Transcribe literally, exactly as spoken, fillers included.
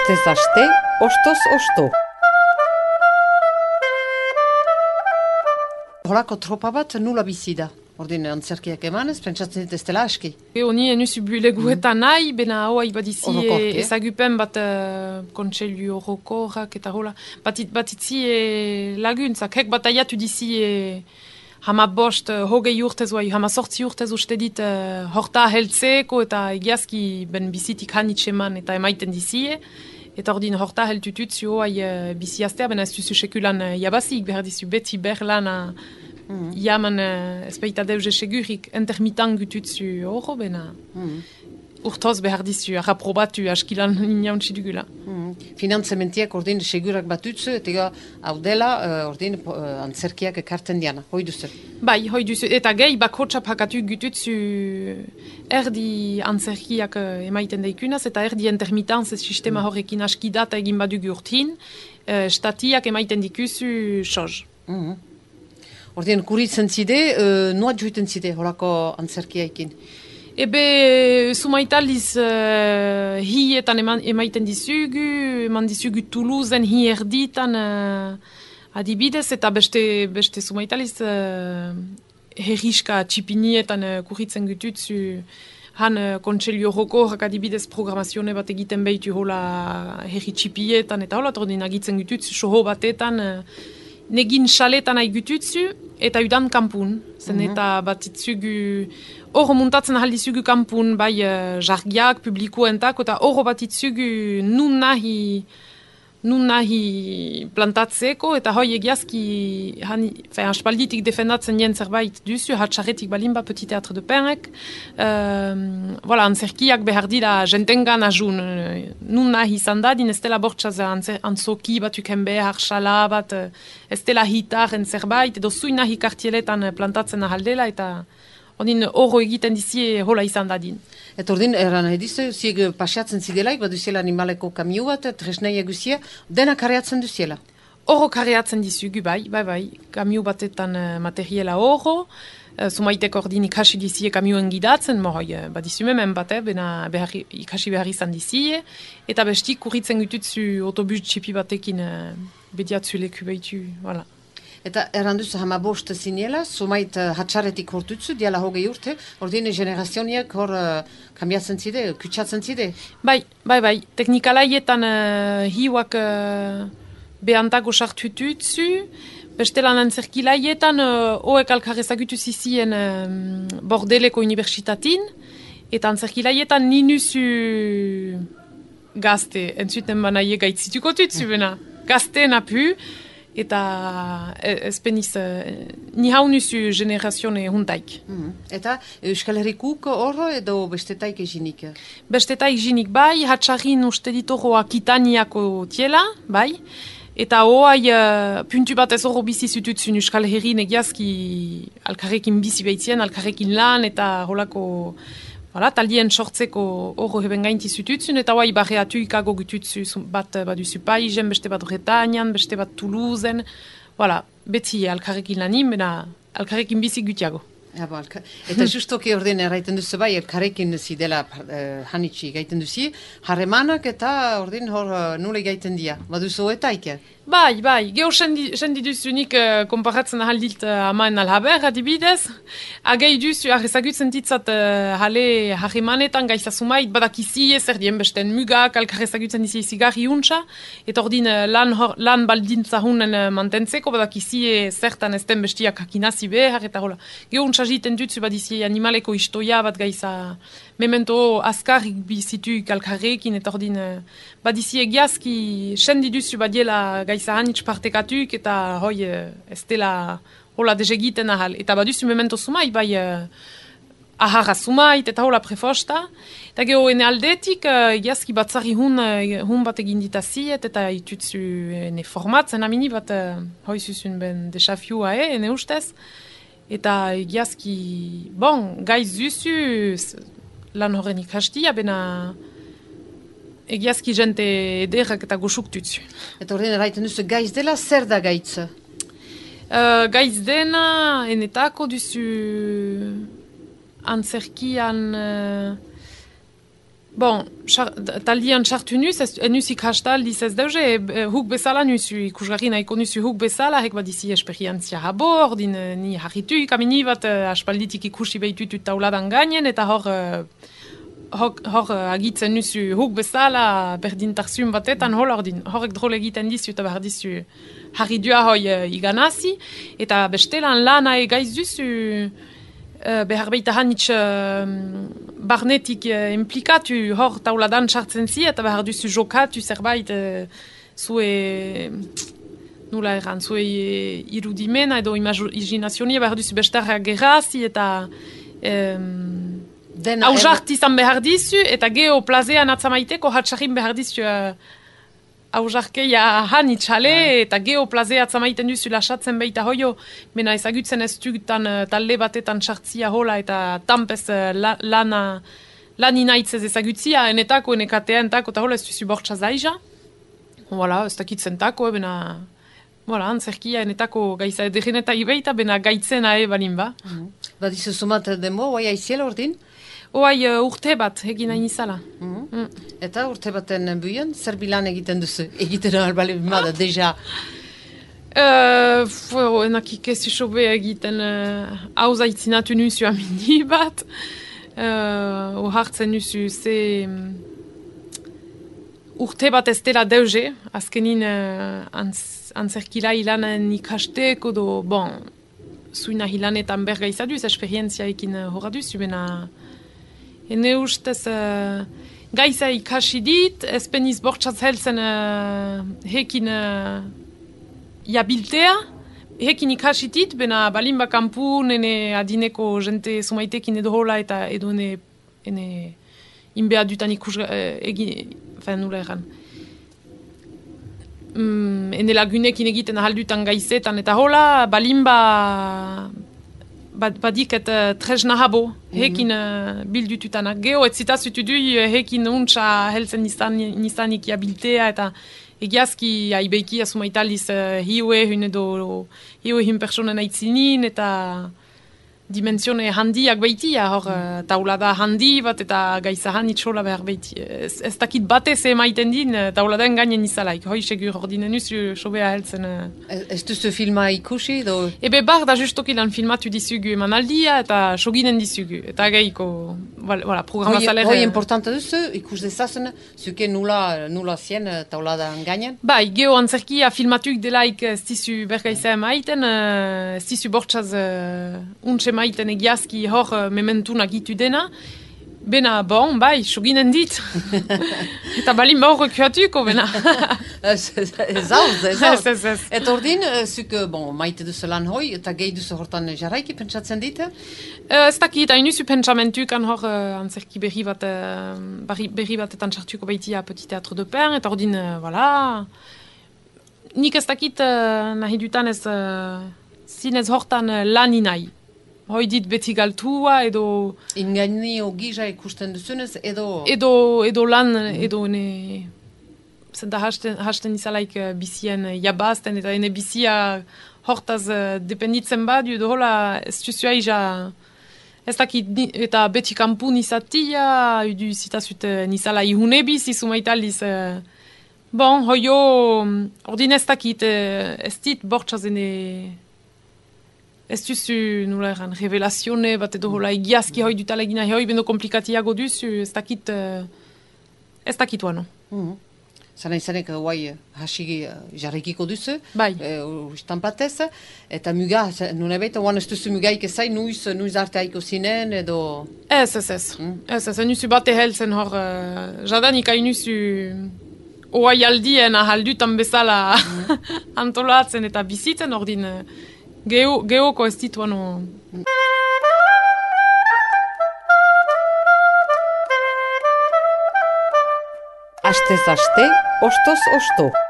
Astez aste, ostoz osto. Horako tropa bat nula bizi da. Ordin antzerkiak emanez, pentsatzen dit ez dela aski. Honi enuzu buleguetan mm. nahi, bena hoa ibadizi Orokorki, eh? ezagupen bat uh, kontseilu orokorrak eta hola. Batit, batitzi e, laguntzak, hek bat aiatu dizi e, hama bost, uh, hogei urtez oai, hama sortzi urtez uste dit uh, horta heltzeko eta egiazki ben bizitik hanitseman eta emaiten dizi e. Eta ordin horta heltututzu oai uh, bizi astea, bena ez duzu sekulan uh, jabazik, behar dizu beti berlan uh, Mm. Jaman uh, ezpeita deuze segurik intermitan gututzu horro bena. Mm. Urtoz behar dizu, arraprobatu askilan inauntzi dugula. Mm. Finantzementiak ordin segurak batutzu, eta hau dela uh, ordin uh, antzerkiak ekarten diana, hoi duzu? Bai, hoi duzu, eta gehi bakotxap hakatu gututzu erdi antzerkiak uh, emaiten daikunaz, eta erdi intermitanz sistema mm. horrekin askidata egin badugu urtin, uh, statiak emaiten dikuzu soz. Mm. Ordien, kuritzen zide, uh, noa joiten zide horako antzerkiaikin? Ebe, sumaitaliz uh, hietan eman, emaiten dizugu, eman dizugu Toulousen hi erditan uh, adibidez, eta beste, beste sumaitaliz uh, herriska txipinietan uh, kuritzen gututzu han uh, kontseilu horrokorrak adibidez programazione bat egiten behitu hola herri txipietan, eta hola tordin agitzen gututzu soho batetan uh, negin xaletan aigututzu, eta udan kampun. Zen mm-hmm. eta batitzugu, horro muntatzen ahaldizugu kampun, bai uh, jargiak, publikoentak, eta horro batitzugu nun nahi, nun nahi plantatzeko, eta hoi egiazki, aspalditik defendatzen jen zerbait duzu, hatxarretik balimba, Petit Théâtre de Penrek, uh, voilà, antzerkiak behar dira jentengan ajun, nun nahi izan dadin, ez dela bortxaz antzoki batuken behar, xala bat, ez dela hitaren zerbait, edo zuin nahi kartieletan plantatzen ahaldela, eta ordin horro egiten dizie hola izan dadin. Eta ordin, eran edizu, zieg pasiatzen zidelaik, bat duziela animaleko kamio bat, tresnei eguzia, dena kareatzen duziela? Horro kareatzen dizugu, bai, bai, bai, kamio batetan uh, materiela horro, uh, sumaitek ordin ikasi dizie kamioen gidatzen, moroi, uh, bat dizu memen bat, eh, bena behar, ikasi behar izan dizie, eta bestik kurritzen gututzu autobus txipi batekin uh, bediatzu leku behitu, voilà. Eta erranduz hama bost zinela, sumait uh, hatxaretik hortutzu, diala hogei urte, ordine generazioniak hor uh, kambiatzen zide, kutsatzen zide? Bai, bai, bai, teknikalaietan uh, hiuak uh, behantago sartututzu, bestelan antzerkilaietan uh, hoek alkarrezagutu zizien uh, Bordeleko Universitatin, eta antzerkilaietan ninuzu gazte, entzuten banaie gaitzituko tutzu, bena, gazte napu, eta ezpeniz ni haunuzu generazione huntaik. Mm-hmm. Eta Euskal Herrikuk horro edo bestetaik eginik? Bestetaik eginik bai, hatxarrin uste ditoro Akitaniako tiela, bai, eta hoai uh, puntu bat ez horro bizi zututzun Euskal Herrin egiazki alkarrekin bizi behitzien, alkarrekin lan eta holako voilà, taldien sortzeko horro heben gainti zututzun, eta hoai barreatu ikago gututzu bat baduzu Paizen, beste bat Bretanian, beste bat Toulousen, voilà, beti alkarrekin lanin, bena alkarrekin bizi gutiago. Ja, bo, alka... Eta justoki ordin erraiten duzu bai, elkarrekin zidela uh, hanitsi gaiten duzi, harremanak eta ordin hor uh, nule gaiten dia, baduzu etaik? Bai, bai, geho sendi duzunik uh, komparatzen ahaldilt uh, amaen alhaber, adibidez. Agei duzu, arrezagutzen ditzat uh, hale harremanetan gaizasumait, badakizi ez erdien besten mugak, alkarrezagutzen dizi zigarri untsa, eta ordin uh, lan, lan baldintza hunen uh, mantentzeko, badakizi zertan ez den bestiak hakinazi behar, eta hola. Geho untsa jiten dutzu badizi animaleko istoia bat gaiza memento azkarrik bizituik alkarrekin, eta ordin uh, badizi egiazki sendi duzu badiela gaiza hanitz partekatuk, eta hoi ez dela hola dezegiten ahal. Eta baduzu memento sumait, bai uh, aharra sumait, eta hola prefosta. Eta geho ene aldetik, uh, egiazki batzari hun, uh, hun bat egin ditaziet, eta itutzu ene formatzen amini bat uh, hoi zuzun ben desafiua e, ene ustez. Eta egiazki, bon, gaiz duzu lan horren ikastia, bena egiazki jente ederrak eta goxuk tutzu. Eta horren eraiten duzu gaiz dela, zer da gaitz? Uh, gaiz dena, enetako duzu antzerkian uh, Bon, taldian sartu nuz, nuz ikastaldiz ez dauze, huk bezala nuzu, ikusgarri nahiko nuzu huk bezala, hek badizi esperientzia habo, ordin ni harritu ikamini bat aspalditik ikusi behitutut tauladan gainen, eta hor, hor, hor agitzen nuzu huk bezala berdintarzun batetan, hol ordin, horrek drole egiten dizu eta behar dizu harridua hoi iganazi, eta bestelan lana egaiz duzu, Uh, behar behita hanitz uh, barnetik uh, implikatu hor tauladan sartzen zi eta behar duzu jokatu zerbait uh, zue nula erran, zue irudimena edo imaginazionia behar duzu bestarra gerrazi eta um, hausart izan behar dizu eta geho plazean atzamaiteko hatsarin behar dizu uh, hausarkeia hanitz jale eta geho plazea atzamaiten duzu lasatzen behita hoio, mena ezagutzen ez dugutan uh, talde batetan sartzia hola eta tampez uh, la, lana lani nahitzez ezagutzia enetako, enekatea entako eta hola ez duzu bortza zaiza. Voilà, ez dakitzen tako, bena voilà, antzerkia enetako gaiza edereneta ibeita, bena gaitzena e balin ba. Mm -hmm. Badizu sumat demo, oai aiziela ordin? Oai uh, urte bat egin nahi izala. Mm -hmm. mm. Eta urte baten buien, zer bilan egiten duzu? Egiten albale bimada, deja? Uh, enak ikesu sobe egiten hau uh, zaitzinatu nuzu amini bat. Uh, Ohartzen nuzu ze um, urte bat ez dela deuze, azkenin uh, antz, antzerkila ilanen ikasteko do, bon, zuina hilanetan berga izaduz, esperientzia ekin uh, horra duzu, bena ene ustez uh, gaiza ikasi dit, ez peniz bortxaz helzen uh, hekin uh, jabiltea, hekin ikasi dit, bena balin bakampu nene adineko jente sumaitekin edo hola eta edo ene, ene inbea dutan ikus uh, egin, fen nula erran. Mm, ene lagunekin egiten ahaldutan gaizetan eta hola, balin ba badik eta tresna habo, hekin uh, bildututanak. Geho, ez zitazutu du, hekin untsa helzen nizanik jabiltea, eta egiazki aibeiki asumaitaliz uh, hiue hun edo hiue hun personen aitzinin, eta dimensione handiak baitia, hor uh, taulada handi bat, eta gaiza hanitxola behar baiti. Ez, ez dakit batez emaiten din, tauladen gainen izalaik. Hoi segur ordinen usu sobea helzen. Uh. Ez duzu filma ikusi? Do... Ebe bar da justokilan filmatu dizugu emanaldia, eta soginen dizugu. Eta geiko, voilà, programa zalere. Hoi importante duzu, ikus dezazen, zuke nula, nula zien tauladan gainen? Bai, geho antzerkia filmatuk delaik ez dizu bergaiza emaiten, ez dizu bortxaz uh, untxe maiten egiazki hor uh, mementuna gitu dena, bena, bon, bai, soginen dit. Eta balin ba horrek joatuko, bena. Ez hauz, ez hauz. Eta ordin, zuk, bon, maite duzu lan hoi, eta gehi duzu hortan jarraiki pentsatzen dit? Ez dakit, hain duzu pentsamentukan hor uh, antzerki berri bat, uh, berri batetan sartuko baitia Petit Théâtre de Pain, eta ordin, uh, voilà. Nik ez dakit, uh, nahi dutan ez, uh, zinez hortan uh, lani nahi. Hoi dit beti galtua, edo... Ingaini ogija ikusten duzunez, edo... Edo, edo lan, edo ne... Zenta hasten, hasten izalaik uh, bizien uh, jabazten, eta ene bizia hortaz uh, dependitzen badu, edo hola, ez duzua ija... Ez dakit, eta beti kampu nizatia, edu zitazut uh, nizala ihunebiz, izumaitaliz... Uh, bon, hoio, ordin ez dakit, uh, ez dit bortxaz ene... Ez duzu, nula erran, revelazione bat edo hola egiazki hoi dutala egina hoi bendo komplikatiago duzu, ez dakit, ez dakit wano. Mm-hmm. Zara izanek, guai, hasi jarrikiko duzu, bai. Ustan platez, eta muga, nuna baita, oan ez duzu mugaik ezai, nuiz, nuiz arteaiko zinen, edo... Ez, ez, ez, mm. ez, ez, nuzu bate helzen hor, uh, jadanik hain nuzu oai aldien ahaldutan bezala mm. antolatzen eta bizitzen, ordin... Geo, geoko ez ditu ano... Astez aste, ostoz osto.